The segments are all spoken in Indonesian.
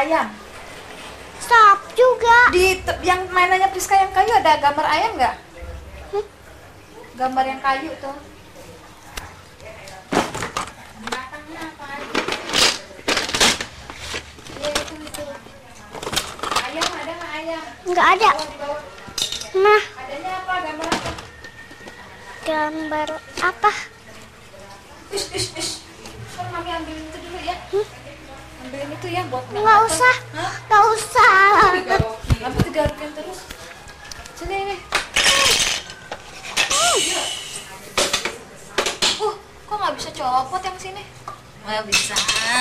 ayam. Stop juga. Di yang mainannya Priska yang kayu ada gambar ayam nggak? Gambar yang kayu tuh. Binatangnya apa aja? Iya itu. Ayam ada nggak ayam? Nggak ada. Di bawah. Nah, Adanya apa? Gambar apa? gambar apa? Ish. Kan mami ambilin itu dulu ya. Ambilin itu ya buat Nggak usah. Hah? Nggak usah. Kamu digarukin terus. Sini ini. Kok nggak bisa copot yang sini? Nggak bisa.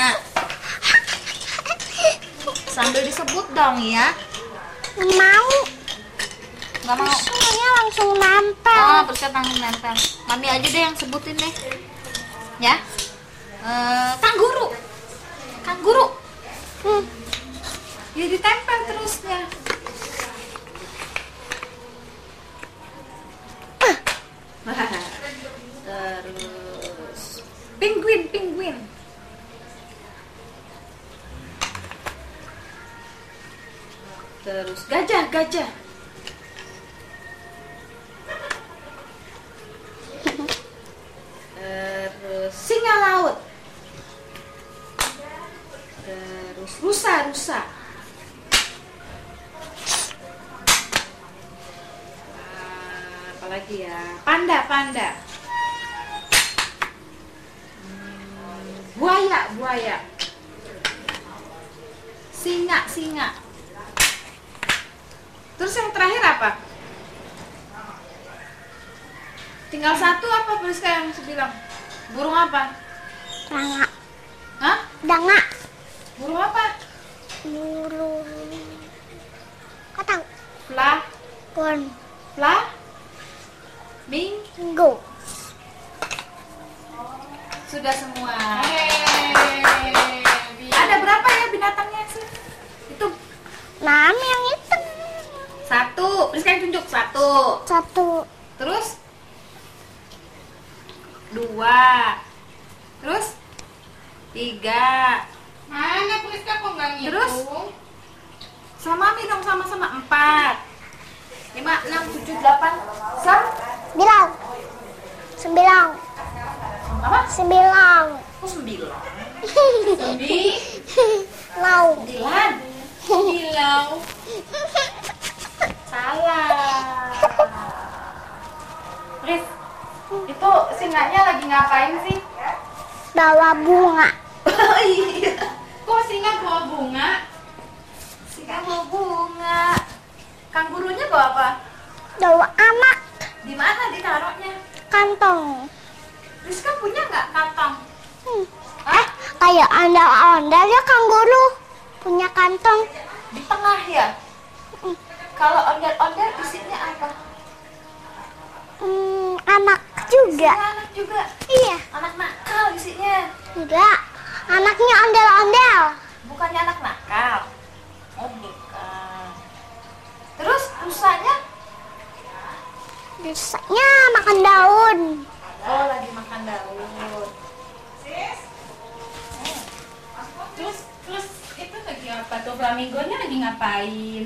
Sambil disebut dong ya. Mau. Nggak mau. Semuanya langsung nempel. Oh, Priska tanggung nempel. Mami aja deh yang sebutin deh. Ya. Kangguru. Ya ditempel terusnya. Terus penguin. Terus gajah. Terus singa laut. Terus rusa. Apalagi ya? Panda. Buaya. Singa. Terus yang terakhir apa? Tinggal satu apa Priska yang bilang? Burung apa? Danga. Hah? Danga. Burung apa? Burung. Katang. Flaming. Go. Sudah semua. Ada berapa ya binatangnya sih? Itu Mami yang itu. 1. Priska yang tunjuk 1. 1. Terus 2. Terus 3. Mana Priska kok nggak ngitung? Terus? Sama Mami dong sama-sama 4. 5, 6, 7, 8. Bilang. 9. Apa? 9. Oh 9. Lau. 9. Bilau. Salah. Pris, itu singanya lagi ngapain sih? Bawa bunga. Oh iya. Kok singa bawa bunga? Singa bawa bunga. Kangurunya bawa apa? Bawa anak. Di mana ditaruhnya? Kantong. Rizka punya nggak kantong? Kayak ondel-ondel ya kanguru. Punya kantong. Di tengah ya? Kalau ondel-ondel isinya apa? Anak juga. Isinya anak juga. Iya. Anak nakal isinya. Enggak. Anaknya ondel-ondel. Bukannya anak nakal. Oh bukan. Terus rusanya? Biasanya makan daun. Oh lagi makan daun. Terus itu lagi apa tuh? Flamingonya lagi ngapain?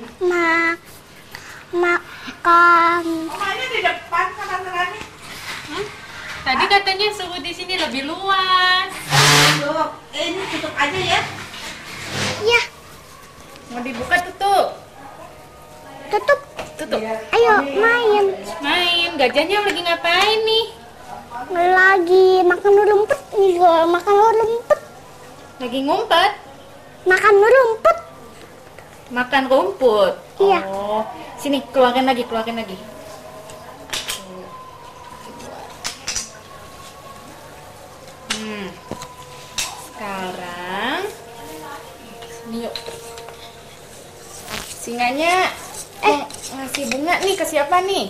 Makan. Omanya di depan kamar-kamarnya. Tadi katanya suhu di sini lebih luas. Tutup. Ini tutup aja ya. Iya. Mau dibuka tutup. Tutup. Tutup. Ayo main. Main. Gajahnya lagi ngapain nih? Lagi makan rumput nih, makan rumput. Lagi ngumpet. Makan rumput. Makan rumput. Iya. Oh, sini keluarin lagi. Sekarang ini yuk. Singanya ngasih bunga nih ke siapa nih?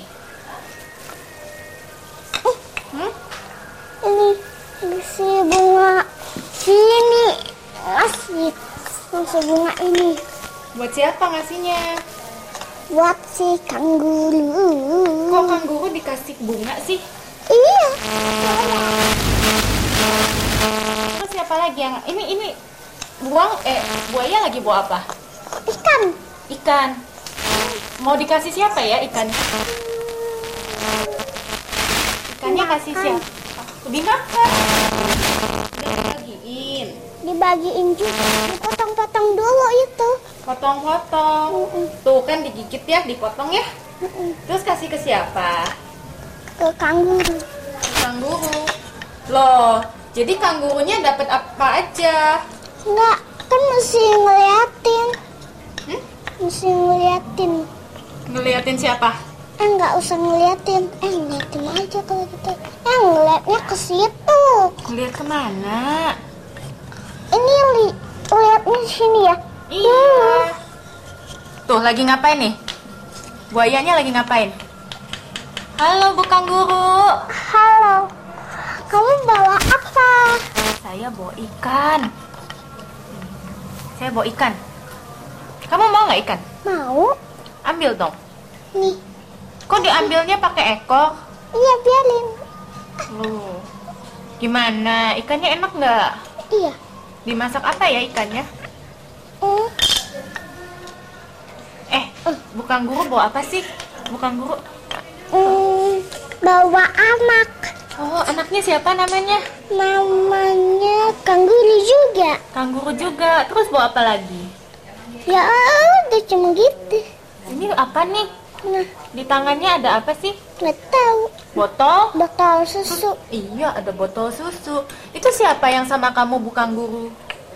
Ini si bunga sini. Ngasih bunga ini Buat siapa ngasihnya? buat si kanguru. Kok kanguru dikasih bunga sih? Iya. Terus siapa lagi yang ini Buaya lagi bawa apa? Ikan. Ikan. Mau dikasih siapa ya ikan? Ikannya kasih siapa? Dimakan. Udah dibagiin. Dibagiin juga. Dipotong-potong dulu itu. Potong-potong. Tuh kan digigit ya, dipotong ya. Terus kasih ke siapa? Ke kanguru. Kangguru. Loh, jadi kanggurunya dapat apa aja? Enggak, kan mesti ngeliatin. Hmm? Mesti ngeliatin. Ngeliatin siapa? Enggak usah ngeliatin. Ngeliatin aja kalau gitu. Ngeliatnya ke situ. Ngeliat kemana? Ini liatnya sini ya. Iya. Tuh, lagi ngapain nih? Buayanya lagi ngapain? Halo, Bu Kangguru. Halo. Kamu bawa apa? Saya bawa ikan. Saya bawa ikan. Kamu mau nggak ikan? Mau? Ambil dong. Nih. Kok diambilnya pakai ekor? Iya, biarin. Loh, gimana? Ikannya enak nggak? Iya. Dimasak apa ya ikannya? Hmm. Bukan guru bawa apa sih? Bukan guru. Bawa anak. Oh, anaknya siapa namanya? Namanya kanguru juga. Kangguru juga. Terus bawa apa lagi? Ya udah cuma gitu. Ini apa nih? Nah, Di tangannya ada apa sih? nggak tahu. Botol? Botol susu. Iya, ada botol susu. Itu siapa yang sama kamu, bukan guru?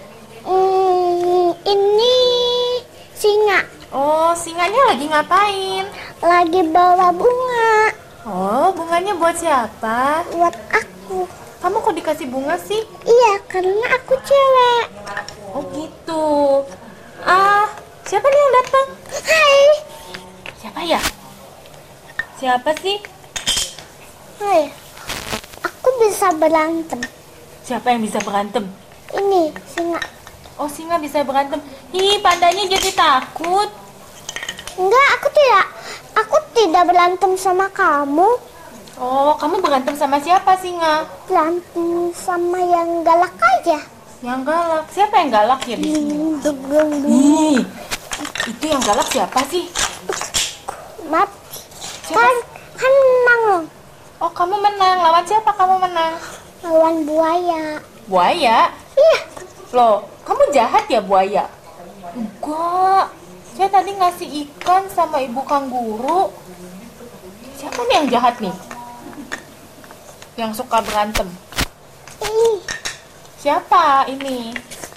Ini singa Oh, singanya lagi ngapain? lagi bawa bunga Oh, bunganya buat siapa? buat aku. Kamu kok dikasih bunga sih? Iya, karena aku cewek. Oh gitu. Siapa nih yang datang? Hai. Siapa ya? Siapa sih? Hai. Aku bisa berantem. Siapa yang bisa berantem? Ini singa. Oh, singa bisa berantem. Ih, pandanya jadi takut. Enggak, aku tidak berantem sama kamu. Oh, kamu berantem sama siapa, singa? Berantem sama yang galak aja. Yang galak. Siapa yang galak ya di sini? Dugong. Ih, itu yang galak siapa sih? Mat. Siapa? Kan menang loh. Oh, kamu menang. Lawan siapa kamu menang? Lawan buaya. Buaya? Iya. Loh, kamu jahat ya buaya? Enggak. Saya tadi ngasih ikan sama ibu kangguru. Siapa nih yang jahat nih? Yang suka berantem. Ih. Siapa ini?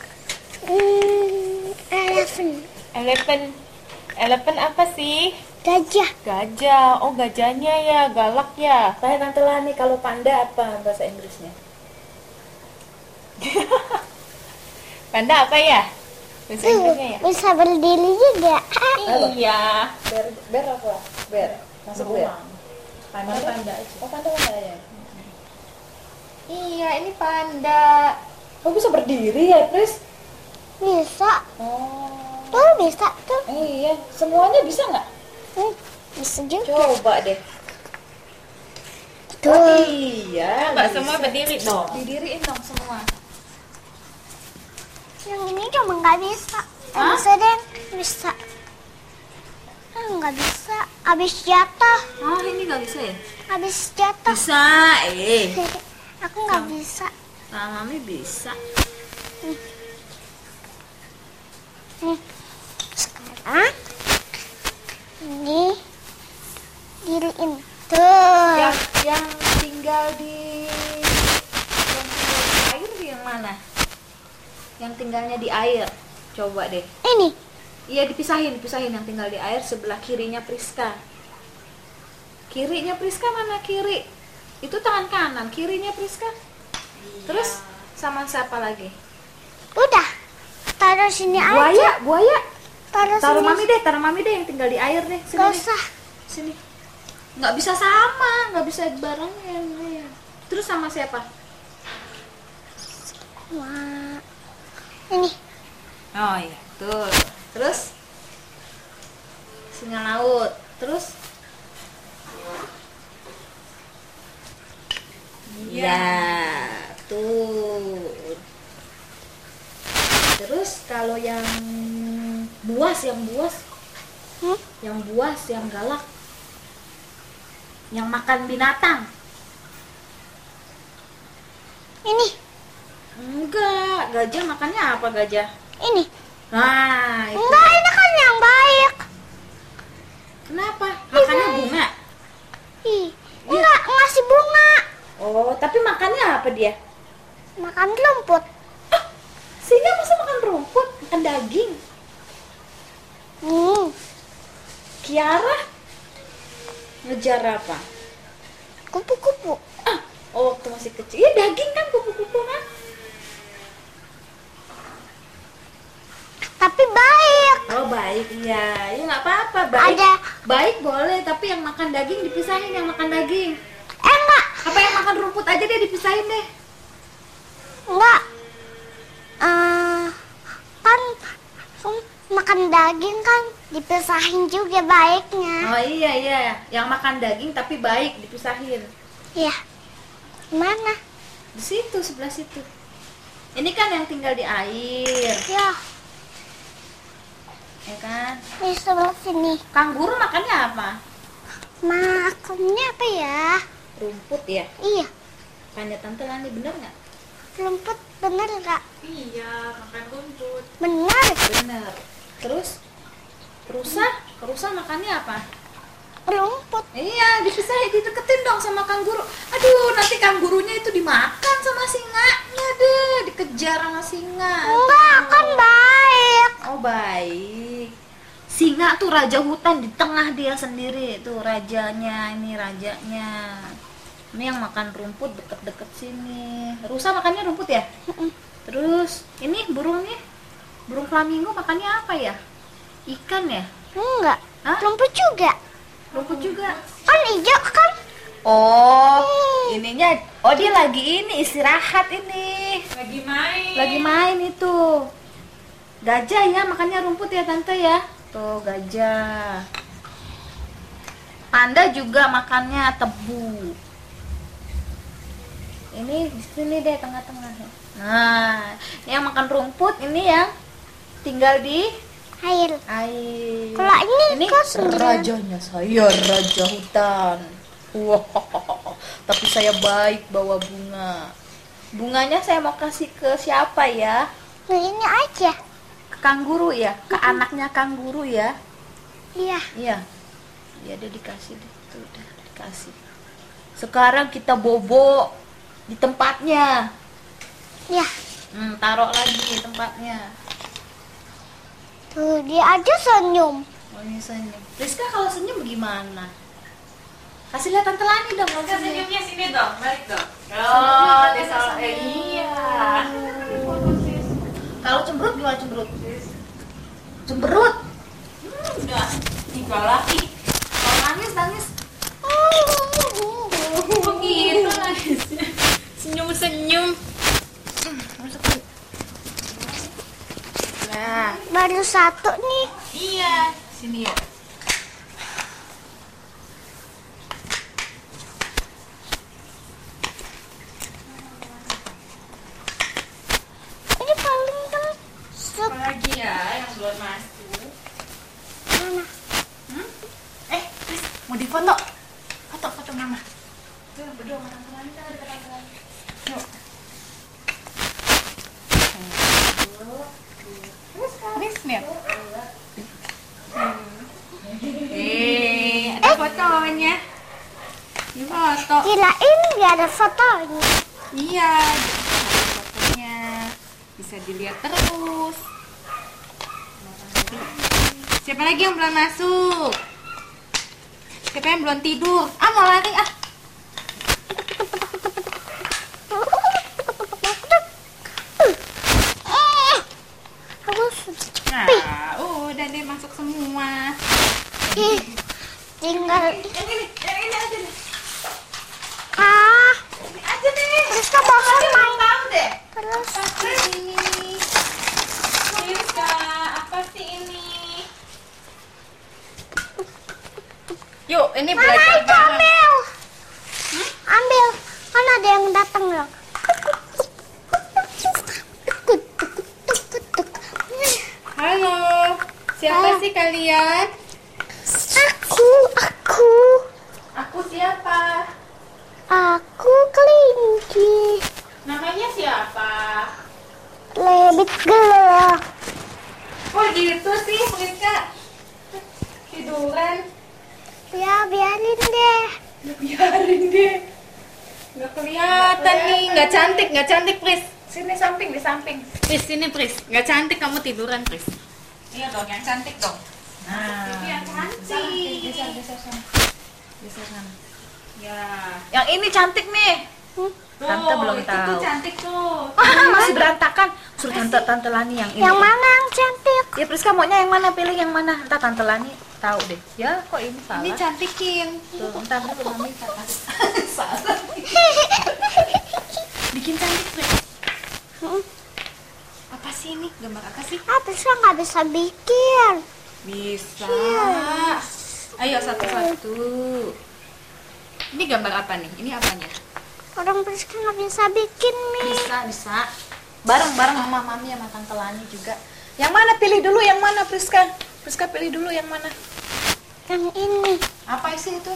Elephant. Elephant apa sih? Gajah. Gajah. Oh, gajahnya ya, galak ya. Tanya Tante Lani, kalau panda apa bahasa Inggrisnya? Panda apa ya? Bahasa Inggrisnya ya? Bisa berdiri juga. Iya. Ber apa? Ber. Masuk ber. Panda aja. Oh, panda ya. Iya, ini panda. Oh, bisa berdiri ya, Pris? Bisa. Oh. Tuh bisa tuh. Iya, semuanya bisa nggak? Bisa juga. Coba deh. Tuh. Oh, iya. Mbak bisa. semua berdiri dong. Didiriin dong semua. Yang ini cuma nggak bisa. Hah? Bisa deh. Bisa. Nggak bisa. Abis jatuh. Oh, ini nggak bisa ya? Abis jatuh. Bisa, Aku nggak bisa. Nah, Mami bisa. Sekarang ini diriin tuh. Yang tinggal di air yang mana? Yang tinggalnya di air. Coba deh. Ini Iya, dipisahin yang tinggal di air sebelah kirinya Priska. Kirinya Priska mana kiri? Itu tangan kanan, kirinya Priska. Terus sama siapa lagi? udah. Taruh sini aja. Buaya. Taruh Taruh Mami deh yang tinggal di air deh. Sini. Gak deh. usah. Sini. Nggak bisa sama, nggak bisa barengan. Ya. Terus sama siapa? Wah. Ini. Oh iya, tuh. Terus singa laut. Terus iya, tuh. Terus kalau yang buas, Hmm? yang galak, yang makan binatang. Ini, Enggak, gajah makannya apa gajah? ini. Nah, itu. Enggak, ini kan yang baik. Kenapa? Makannya bunga. Ih, enggak ngasih bunga. Oh, tapi makannya apa dia? Makan rumput. Singa masa makan rumput, makan daging. Kiara ngejar apa? Kupu-kupu. Oh, waktu masih kecil. Iya, daging kan kupu-kupu kan? Tapi baik. Oh, baik. Iya, ya nggak apa-apa. Baik. Ada. Baik boleh, tapi yang makan daging dipisahin, yang makan daging. Enggak. Apa yang makan rumput aja deh dipisahin deh. Enggak. Kan makan daging kan dipisahin juga baiknya. Oh iya, yang makan daging tapi baik dipisahin. Iya. Mana? Di situ, sebelah situ. Ini kan yang tinggal di air, Ya, ya kan? di sebelah sini. Kanguru makannya apa? Makannya apa ya? Rumput ya. Iya, Tanya Tante Lani, bener nggak? rumput bener nggak? Iya, makan rumput. Bener. Bener. Terus rusa makannya apa? Rumput. Iya, dipisahin, dideketin dong sama kanguru. Aduh, nanti kangurunya itu dimakan sama singanya deh, dikejar sama singa. Enggak, kan baik. Oh, baik. Singa tuh raja hutan, di tengah dia sendiri tuh rajanya, ini rajanya. Ini yang makan rumput deket-deket sini. Rusa makannya rumput ya? Terus ini burungnya, burung flamingo makannya apa ya? Ikan ya? Enggak. Hah? Rumput juga. Rumput juga. Kan hijau kan? Oh, ininya, oh dia lagi ini istirahat ini. Lagi main. Lagi main itu. Gajah ya, makannya rumput ya Tante ya. Tuh gajah. Panda juga makannya tebu. Ini di sini deh tengah-tengah. Nah, yang makan rumput ini yang tinggal di Air. air. Kalau ini kan sendirian. rajanya saya raja hutan. Wah, tapi saya baik bawa bunga. Bunganya saya mau kasih ke siapa ya? Nah, ini aja. Ke kanguru ya, ke anaknya kanguru ya. Iya. Iya. Iya, dia dikasih deh. Tuh udah dikasih. Sekarang kita bobo di tempatnya. Iya. Taruh lagi di tempatnya. Tuh, dia aja senyum. Oh, ini senyum. Rizka kalau senyum gimana? Kasih lihat Tante Lani dong kalau senyum. Senyumnya sini dong, balik dong. Oh, dia salah. Iya. Kalau cemberut gimana cemberut? Cemberut. Udah. Tiga lagi. Kalau nangis. Begitu nangisnya. Senyum-senyum. Nah, Baru satu nih. Iya. Sini ya. Ini paling kan Apa lagi ya yang belum masuk? mana? Chris, mau difoto? Foto mama. Tuh, berdua sama Tante Lani, kan ada Tante Lani. Yuk. Chris, lihat. Ada fotonya. Ini foto. Kirain nggak ada fotonya. Iya, ada fotonya. Bisa dilihat terus. Siapa lagi yang belum masuk? Siapa yang belum tidur? Mau lari ah. Aku sudah Nah, udah deh masuk semua. tinggal. Yang ini aja deh. Ini Aja deh. terus ke bawah main. Tahu deh. Terus Apa sih? Rizka, apa sih ini? Yuk, ini mana belajar itu bareng. ambil? Ambil. Kan ada yang datang loh. Siapa sih kalian? Aku. Aku siapa? Aku kelinci. Namanya siapa? Lebih gelap. Kok gitu sih, Priska? Tiduran. Ya, biarin deh. Biarin deh. Nggak kelihatan nih, nggak cantik, Pris. Sini samping, di samping. Pris, sini Pris. Nggak cantik kamu tiduran, Pris. Iya dong, yang cantik dong. Nah, ini yang cantik. Geser sana. Geser sana. Ya. Yang ini cantik nih. Tuh, Tante belum itu tahu. tuh cantik tuh. Masih berantakan. Suruh tante Lani yang ini. Yang mana yang cantik? Ya Priska maunya yang mana, pilih yang mana. Entar tante Lani tahu deh. Ya kok ini salah. Ini cantikin. Tuh, entar dulu mami kata. Salah. Bikin cantik Pris. Apa sih ini? Gambar apa sih? Bisa nggak bisa bikin? Bisa. Ayo satu-satu. Ini gambar apa nih? Ini apanya? Orang Priska nggak bisa bikin nih. Bisa. Bareng-bareng sama mami sama tante Lani juga. Yang mana pilih dulu yang mana Priska? Priska pilih dulu yang mana? Yang ini. Apa sih itu?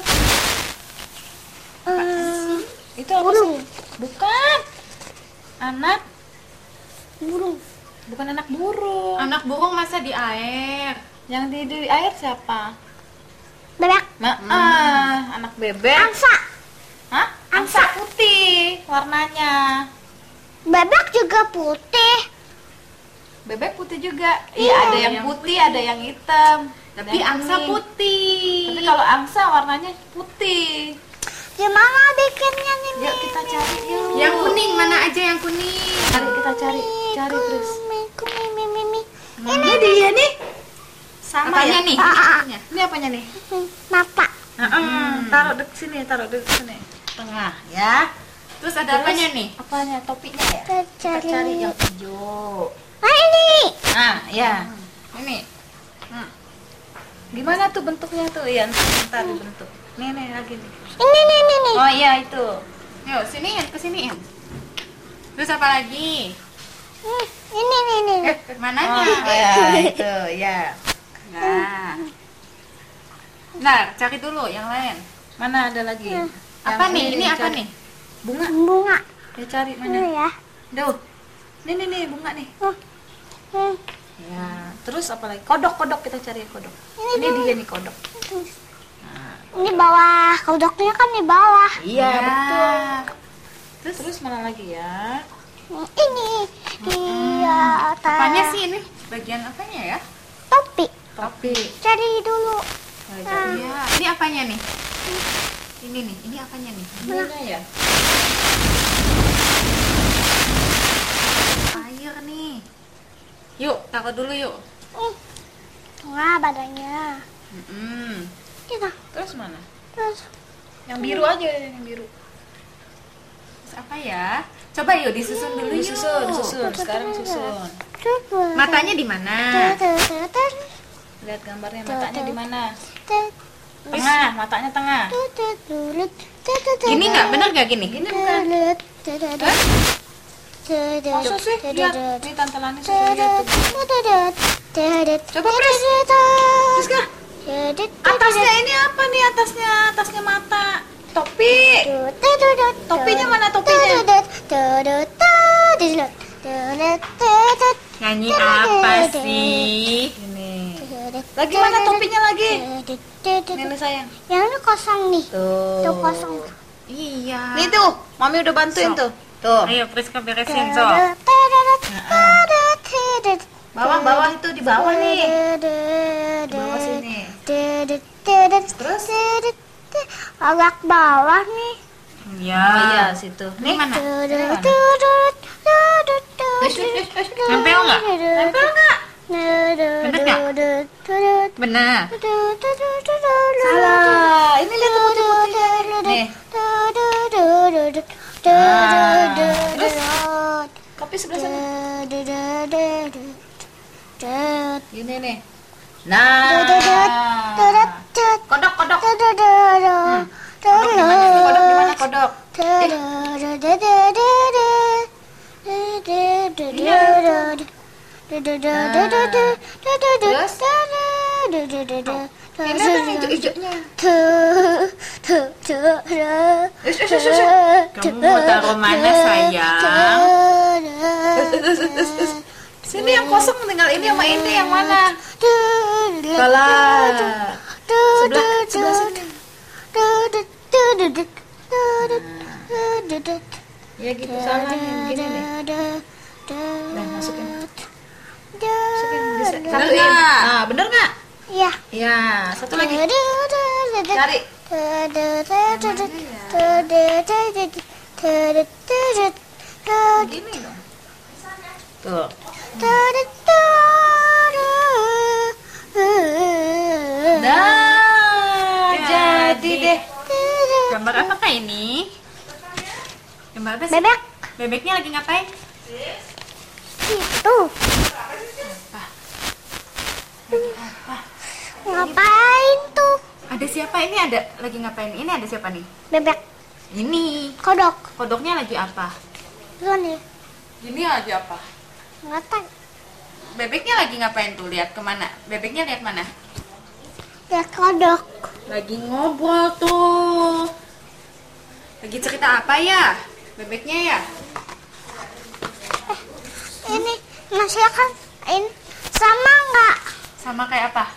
Itu apa Burung. sih? Bukan. Anak. Burung. Bukan anak burung. Anak burung masa di air? Yang di air siapa? Bebek. Anak bebek. Angsa. Hah? Angsa putih warnanya. Bebek juga putih. Bebek putih juga. Iya, ada yang putih, ada yang hitam. Tapi Yang angsa kuning. putih. Tapi kalau angsa warnanya putih. Gimana bikinnya nih? Yuk kita cari yuk. Yang kuning mana aja yang kuning? Cari kita cari Pris. Mimi. Ini dia nih. Sama Apanya ya? nih? Ah, Ini ah, ah. apanya? Ini apanya nih? Mata. Taruh di sini, tengah ya. Terus ada apanya nih? Apanya? Topinya ya? Kita Kita cari yang hijau. Nah ini. Nah, ya. Ini. Gimana tuh bentuknya tuh? Ya, ntar dibentuk. Nih lagi nih. Ini. Oh iya itu. Yuk, siniin, kesiniin. Terus apa lagi? Ini. Mananya? ya itu ya. Nah. Nah, cari dulu yang lain. Mana ada lagi? Apa nih? Ini apa cari. nih? Bunga. Bunga. Ya cari Ini mana? ya. Duh. Nih bunga nih. Hmm. Ya, terus apa lagi? Kodok kita cari kodok. Ini dia nih kodok. Ini bawah. Kodoknya kan di bawah. Iya, Ya. betul. Terus mana lagi ya? Ini. Iya. Apanya sih ini? Bagian apanya ya? Topi. Topi. Cari dulu. Ya, cari. Iya. Ini apanya nih? Ini nih. Ini apanya nih? Mana ya? Air nih. Yuk, taruh dulu yuk. Wah, badannya. Kita. Terus mana? Terus. Yang biru aja, yang biru. Terus apa ya? Coba yuk disusun dulu yuk. Disusun. Sekarang susun. Matanya di mana? Lihat gambarnya matanya di mana? Tengah, matanya tengah. Gini nggak? Bener nggak gini? Gini bukan? Masa sih? Lihat, nih Tante Lani suruh lihat tuh. Coba Pris. Priska, atasnya ini apa nih atasnya? Atasnya mata. Topi. Topinya mana topinya? Nyanyi apa sih? Ini. Lagi mana topinya lagi? Ini sayang. Yang ini kosong nih. Tuh. Tuh kosong. Iya. Nih tuh, Mami udah bantuin tuh. Tuh. Ayo Priska beresin so. Bawah itu di bawah nih. Di bawah sini. Terus agak bawah nih. Iya. Oh iya, situ. Ini mana? Nempel nggak? Nempel nggak? Benar. Salah. Ini lihat tuh putih-putih. Nih. Terus kopi sebelah sana. Gini nih. Nah. Kodok. Kodok gimana kodok? Terus? Ini apa yang hijau-hijaunya? Kamu mau taruh mana sayang? Sini yang kosong tinggal ini sama ini yang mana? Salah. Sebelah sini. Ya gitu salah nih, gini nih. Nah, masukin. Bisa. Satu ya. Nah, bener nggak? Iya. Ya, satu lagi. Cari. Gini dong. Tuh. Nah, jadi deh. Gambar apakah ini? Gambar apa sih? Bebek Bebeknya lagi ngapain? itu. Ngapain tuh? Ada siapa ini? Ada lagi ngapain? Ini ada siapa nih? Bebek Ini. kodok. Kodoknya lagi apa? Tuh nih, Ini lagi apa? nggak tahu. Bebeknya lagi ngapain tuh? Lihat kemana? Bebeknya lihat mana? Ya kodok. Lagi ngobrol tuh. Lagi cerita apa ya? Bebeknya ya? Ini masakan ini sama nggak? Sama kayak apa?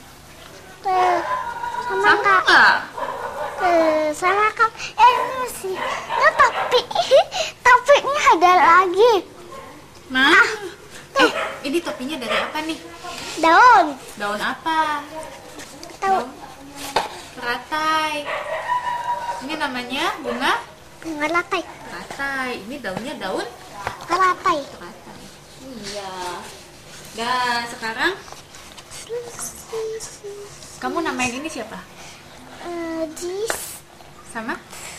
Sama Sama nggak? nggak? Sama kan? Ini sih. Ya, topinya ada lagi. Nah. Ini topinya dari apa nih? Daun. Daun apa? Tahu? Teratai. Ini namanya bunga Bunga latai. teratai. Ini daunnya daun Latai. teratai. Iya. Dan sekarang kamu namain ini siapa? Jis. Sama?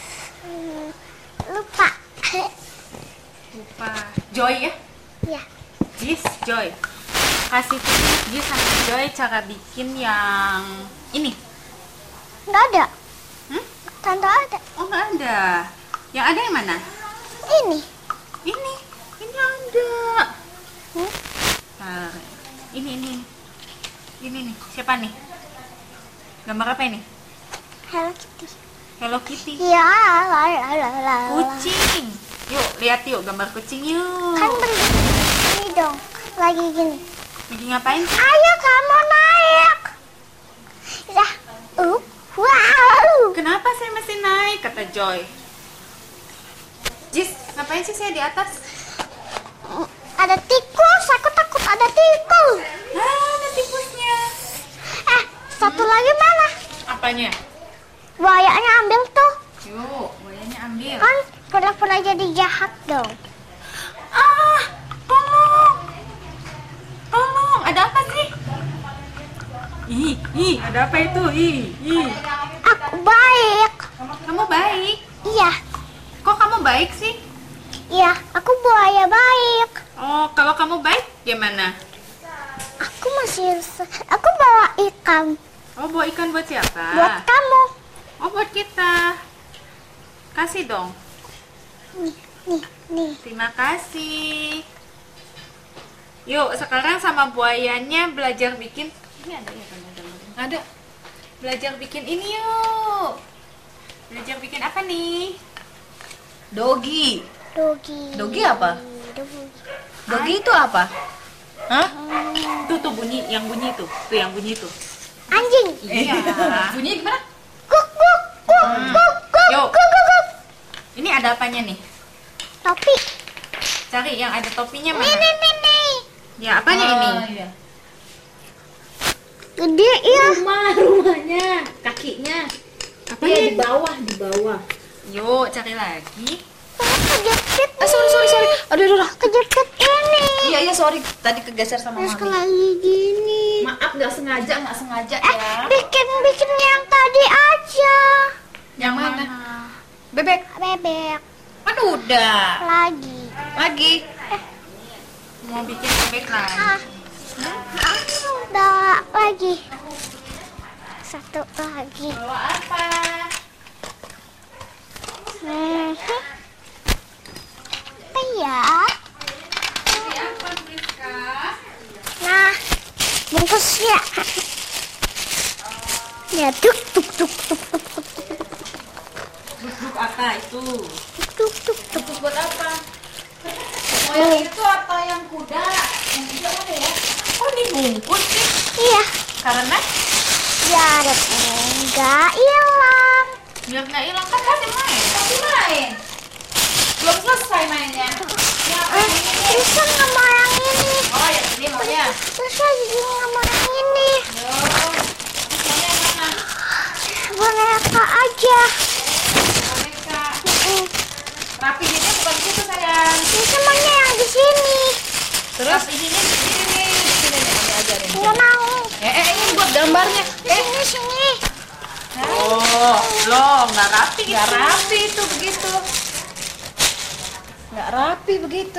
Lupa. Lupa. Joy ya? Ya. Jis, Joy. Kasih tips Jis sama Joy cara bikin yang ini. Nggak ada. Hmm? Tante ada. Oh, nggak ada. Yang ada yang mana? Ini. Ini ada. Hmm? Bentar. Ini nih. Siapa nih? Gambar apa ini? Hello Kitty. Hello Kitty. Ya, la. Kucing. Yuk, lihat yuk gambar kucing yuk. Kan ini dong. Lagi gini. Lagi ngapain sih? Ayo kamu naik. Ya. Wow. Kenapa saya mesti naik? Kata Joy. Jis, ngapain sih saya di atas? Ada tikus. Aku takut ada tikus. Ada tikusnya. Satu lagi mana? Apanya? Buayanya ambil tuh. Yuk, buayanya ambil. Kan pura-pura jadi jahat dong. Ah, tolong. Tolong, ada apa sih? Ada apa itu? Aku baik. Kamu baik. Iya. Kok kamu baik sih? Iya, aku buaya baik. Oh, kalau kamu baik gimana? Aku bawa ikan Oh, bawa ikan buat siapa? buat kamu. Oh, buat kita. Kasih dong. Nih. Terima kasih. Yuk, sekarang sama buayanya belajar bikin. Ini ada ya gambar-gambar? Ada. Belajar bikin ini yuk. Belajar bikin apa nih? Dogi. Dogi. Dogi apa? Dogi. Dogi itu apa? Hah? Tuh bunyi, yang bunyi tuh. Tuh yang bunyi tuh. Anjing. Iya. Bunyi gimana? Kuk kuk kuk kuk kuk Yuk. kuk kuk, kuk. Ini ada apanya nih? Topi. Cari yang ada topinya mana? Nih. Ya, apanya ini? Iya. Gede ya. Rumahnya, kakinya. Apa Iya, ini? di bawah. Yuk, cari lagi. Kejepit. Sorry. Aduh. Kejepit ini. Iya, sorry. Tadi kegeser sama Terus mami. lagi gini. Maaf, nggak sengaja ya. Bikin yang tadi aja. Yang mana? Bebek. Bebek. Kan udah. Lagi. Mau bikin bebek lagi. Udah lagi. Satu lagi. Bawa apa? Apa ya? Ini apa, Friska? Nah, bungkusnya. Ya tuk tuk tuk tuk tuk Duk apa itu? tuk tuk. Tuk buat apa? Mau yang itu atau yang kuda? Yang itu apa ya? Kok dibungkus sih? Iya. Karena Biar enggak hilang. biar nggak hilang kan masih main. Masih main. Belum selesai mainnya. Ya, apa yang ini? Terus kan nggak mau yang ini. Oh, yang ini maunya. Terus lagi nggak mau yang ini. Yo. Maunya yang mana? Boneka aja. Boneka. Rapi ini bukan gitu sayang. Ini semuanya yang di sini. Terus ini di sini nih. Di sini nih kami ajarin. Nggak mau. Ini buat gambarnya. Di sini. Oh, loh nggak rapi gitu. Nggak rapi itu begitu. Nggak rapi begitu.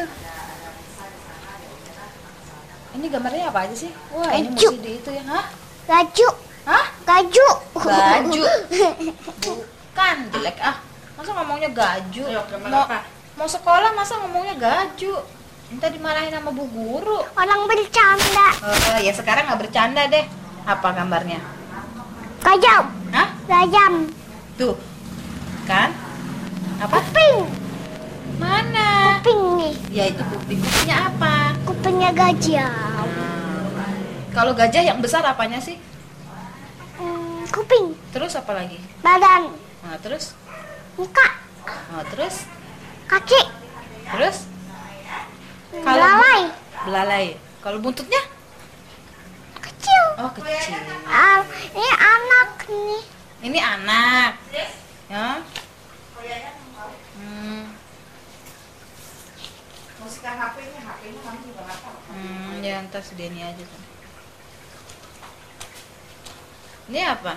Ini gambarnya apa aja sih? Wah, ini Gaju. mesti di itu ya. Hah? Gaju. Hah? Gaju. Gaju. Bukan, jelek ah. Masa ngomongnya gaju? Ayo, gambar Mau, apa? mau sekolah masa ngomongnya gaju? Minta dimarahin sama bu guru. Orang bercanda. Ya sekarang nggak bercanda deh. Apa gambarnya? Gajam. Hah? Gajam. Tuh. Kan? Apa? Kuping. Mana? Kuping nih. Ya itu kuping. Kupingnya apa? Kupingnya gajah. Kalau gajah yang besar apanya sih? Kuping. Terus apa lagi? Badan. Nah, terus? Muka. Nah, terus? Kaki. Terus? Belalai. Belalai. Kalau buntutnya? Kecil. Oh, kecil. Ini anak nih. Ini anak. Ya. Ya ntar sedeni aja kan. Ini apa?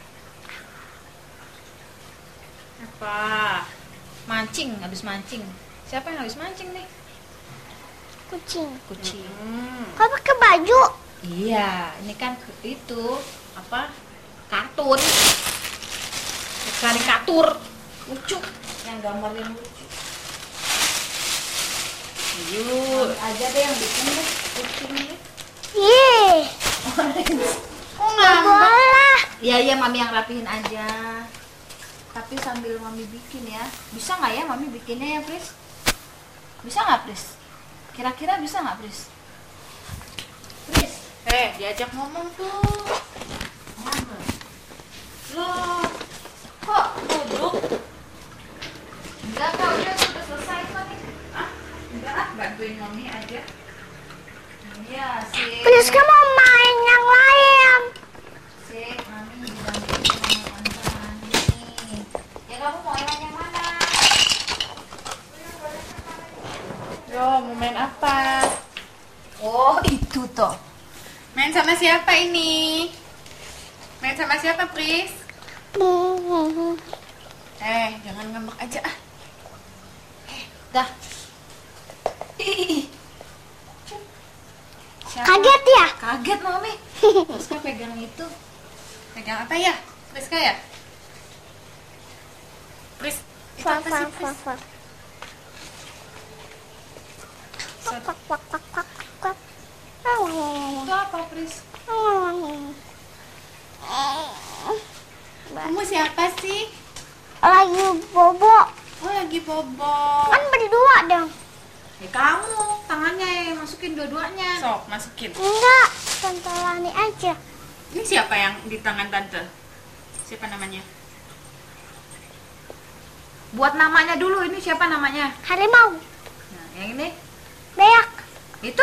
Apa? Mancing, habis mancing. Siapa yang habis mancing nih? Kucing. Kucing. Kau pakai baju? Iya, ini kan itu apa? Kartun. Karikatur. Lucu. Yang gambarnya lucu. Yuk, aja deh yang bikin deh kucing deh. Yeay. Kok Bola. Iya, mami yang rapihin aja. Tapi sambil mami bikin ya. Bisa nggak ya mami bikinnya ya, Pris? Bisa nggak, Pris? Kira-kira bisa nggak, Pris? Pris, Diajak ngomong tuh. loh, kok duduk? Enggak, Kak, udah selesai kok nih. Enggak lah, bantuin mami aja. Iya, sih. Priska mau main yang lain. Sih, mami dibantuin sama teman-teman nih. Ya kamu mau yang mana? Yo, mau main apa? Oh, itu toh. Main sama siapa ini? Main sama siapa, Pris? Jangan ngambek aja ah. Dah. Ih. Siapa? Kaget ya? Kaget mami. Priska pegang itu. Pegang apa ya? Priska ya? Pris, itu apa sih, Pris? Itu apa, Pris? Kamu siapa sih? Lagi bobo. Oh, lagi bobo. Kan berdua dong. Ya kamu, tangannya yang masukin dua-duanya. Sok, masukin. Enggak, Tante Lani aja. Ini siapa yang di tangan tante? Siapa namanya? Buat namanya dulu, ini siapa namanya? Harimau. Nah, yang ini. Beak. Itu?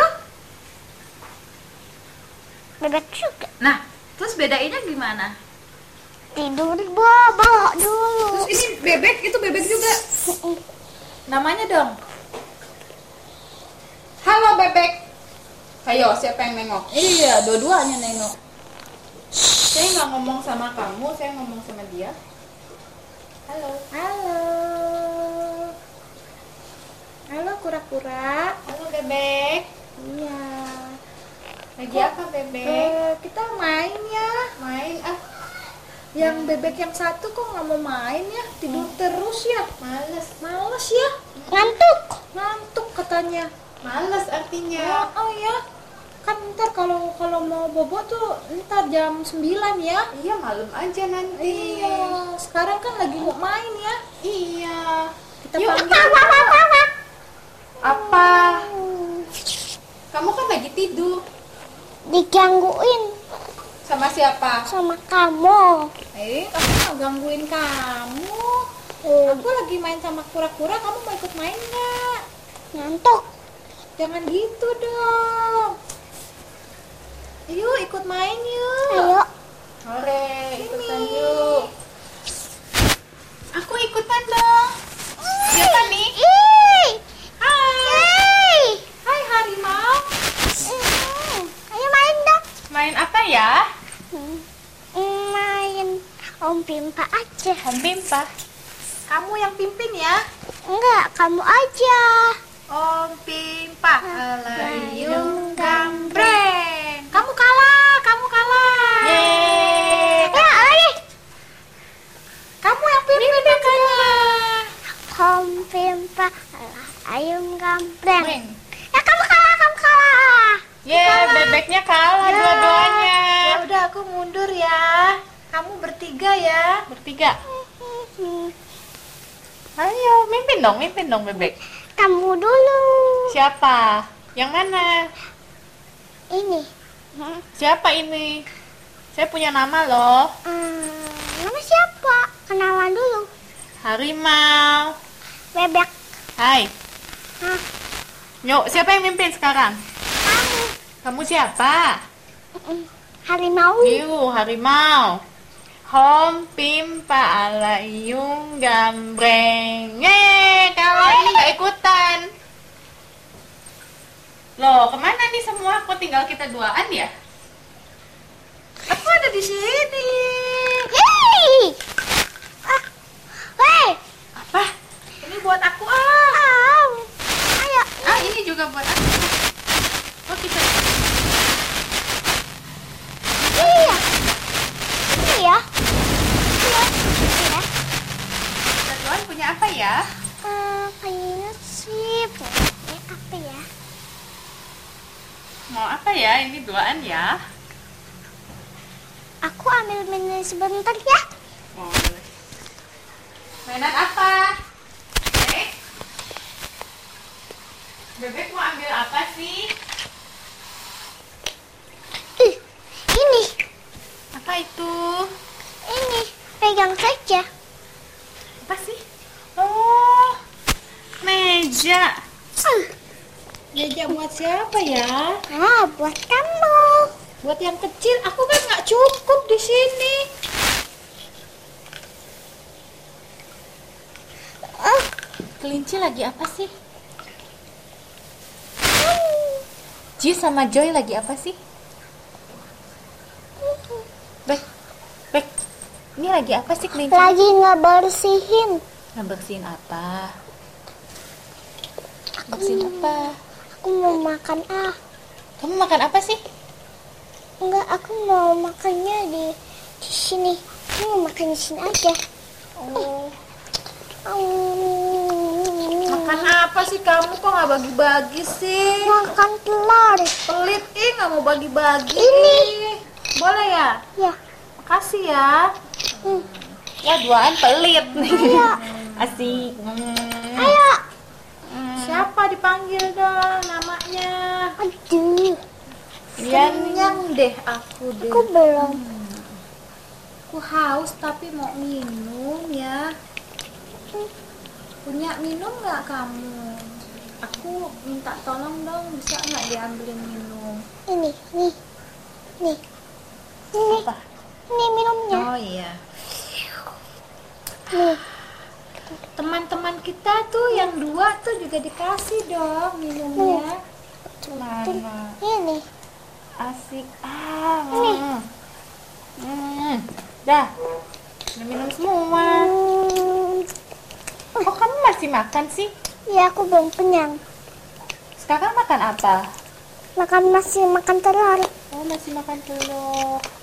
Bebek juga. Nah, terus bedainnya gimana? Tidur bobo dulu. Terus ini bebek, itu bebek juga. Namanya dong. Halo, Bebek. Ayo, siapa yang nengok? Iya, dua-duanya nengok. Saya nggak ngomong sama kamu, saya ngomong sama dia. Halo. Halo. Halo kura-kura. Halo, Bebek. Iya. Lagi apa, Bebek? Kita main ya. Main ah. Yang bebek yang satu kok nggak mau main ya? Tidur terus ya? Males. Males ya? Ngantuk. Ngantuk katanya. Males artinya. Oh ya. Kan ntar kalau mau bobo tuh ntar jam 9 ya. Iya, malam aja nanti. Iya, sekarang kan lagi mau main ya. Iya. Kita Yuk. panggil. Apa? Kamu kan lagi tidur. Digangguin Sama siapa? sama kamu. Aku nggak gangguin kamu. Aku lagi main sama kura-kura, kamu mau ikut main nggak? Ngantuk. Jangan gitu dong. Yuk ikut main yuk. Ayo. Hore, ikutan Ini. yuk. Aku ikutan dong. Siapa nih? Ih. Hai. Ih. Hai harimau. Ayo main dong. Main apa ya? Main Om Pimpa aja. Om Pimpa. Kamu yang pimpin ya. Enggak, kamu aja. Om Pimpa. Layung Gambreng. Kamu kalah, kamu kalah. Yeay. Ya, lagi. Kamu yang pimpin makanya. Om Pimpa ayam gambreng. Breng. Ya kamu kalah. Yeay, bebeknya kalah dua-duanya. Ya udah aku mundur ya. Kamu bertiga ya. Bertiga. Ayo, mimpin dong bebek. Kamu dulu. Siapa? Yang mana? Ini. Siapa ini? Saya punya nama loh. Nama siapa? Kenalan dulu. Harimau. Bebek. Hai. Hah? Yuk, siapa yang mimpin sekarang? Kamu. Kamu siapa? Harimau. Yuk, harimau. Om Pimpa Layung Gambreng. Yeay, kalau ini nggak ikutan. Loh, kemana nih semua? Kok tinggal kita duaan ya? Aku ada di sini. Yeay. Weh. Apa? Ini buat aku ah. Ayo. Ah, ini juga buat aku. Oh, kita Iya. Iya. Iya. Iya. kita duaan punya apa ya? Kayaknya sih punya apa ya? Mau apa ya? Ini duaan ya? Aku ambil minum sebentar ya. Boleh. Mainan apa? Bebek mau ambil apa sih? Ini. Apa itu? Ini. Pegang saja. Apa sih? Oh, meja. Meja buat siapa ya? Buat kamu. Buat yang kecil. Aku kan nggak cukup di sini. Kelinci lagi apa sih? Ji sama Joy lagi apa sih? Bek, Bek, ini lagi apa sih kelinci? Lagi ngebersihin. Ngebersihin apa? Bersihin apa? Aku mau makan Kamu makan apa sih? Enggak, aku mau makannya di sini. Aku mau makan di sini aja. Oh, Makan apa sih kamu kok nggak bagi-bagi sih? Makan telur. Pelit nggak mau bagi-bagi. Ini. Boleh ya? Ya. Makasih ya. ya duaan pelit nih. Ayo. Asik. Ayo. Siapa dipanggil dong namanya? Aduh. Iya, Kenyang deh aku deh. Aku belum. Aku haus tapi mau minum ya. Punya minum nggak kamu? Aku minta tolong dong, bisa nggak diambilin minum? Ini. Nih. Nih. Ini. Apa? Ini minumnya. Oh iya. Nih. Teman-teman kita tuh yang 2 tuh juga dikasih dong minumnya. Mana? Ini. Asik. Ini. Dah. Udah minum semua. Kok kamu masih makan sih? Ya, aku belum kenyang. Sekarang makan apa? Masih makan telur. Oh, masih makan telur.